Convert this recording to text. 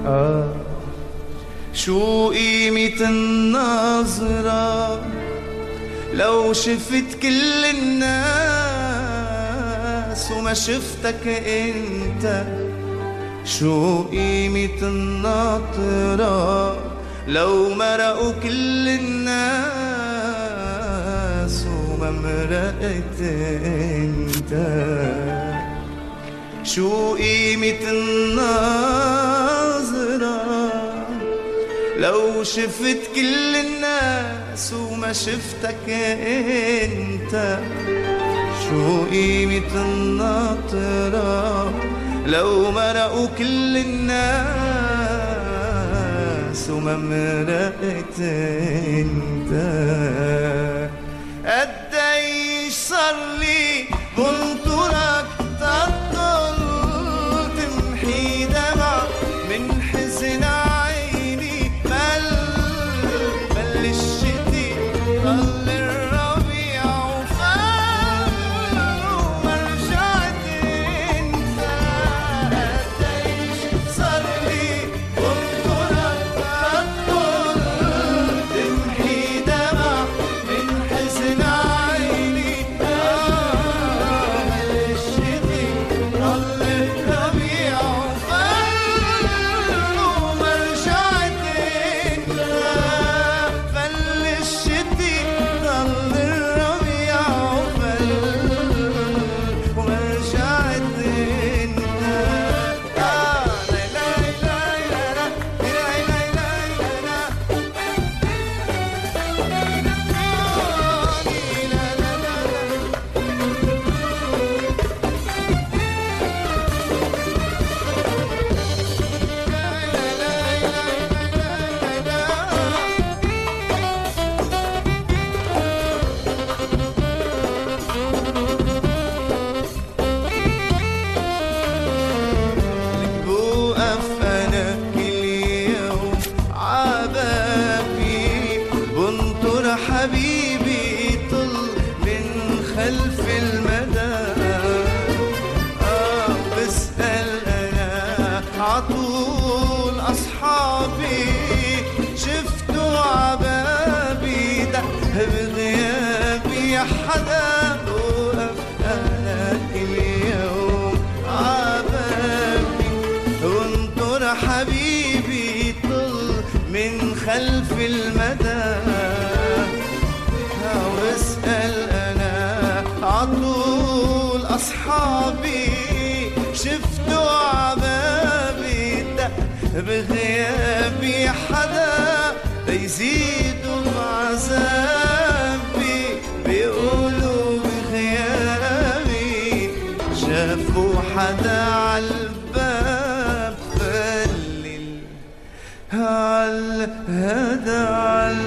شو قيمة النظرة لو شفت كل الناس وما شفتك انت؟ شو قيمة الناطرة لو مرقوا كل الناس وما مرقت انت؟ شو قيمة النظرة لو شفت كل الناس وما شفتك انت؟ شو قيمة الناطرة لو مرقوا كل الناس وما مرقت انت؟ قديش صار لي بنطرك تطل تمحي دمع من حزن عيني، بل الشتي ضل الربيع وفل وما رجعت انت. قديش صار لي بنطرك تطل تمحي دمع من حزن عيني، بل الشتي ضل الربيع وفل وما رجعت انت. فل الشتي ضل الربيع وفل وما رجعت انت. لا لا لا لا لا لا بوقف أنا كل يوم عبابي بنطر حبيبي طل من خلف المدى. بسأل أنا عطول أصحابي شفتوا عبابي دق بغيابي يا حدا. بوقف أنا كل يوم عبابي وانطر حبيبي طل من خلف المدى. واسأل أنا عطول أصحابي شفتوا عبابي دق بغيابي حدا ليزيدوا عذابي. بيقولوا بغيابي شافوا حدا عالباب. فلل هذا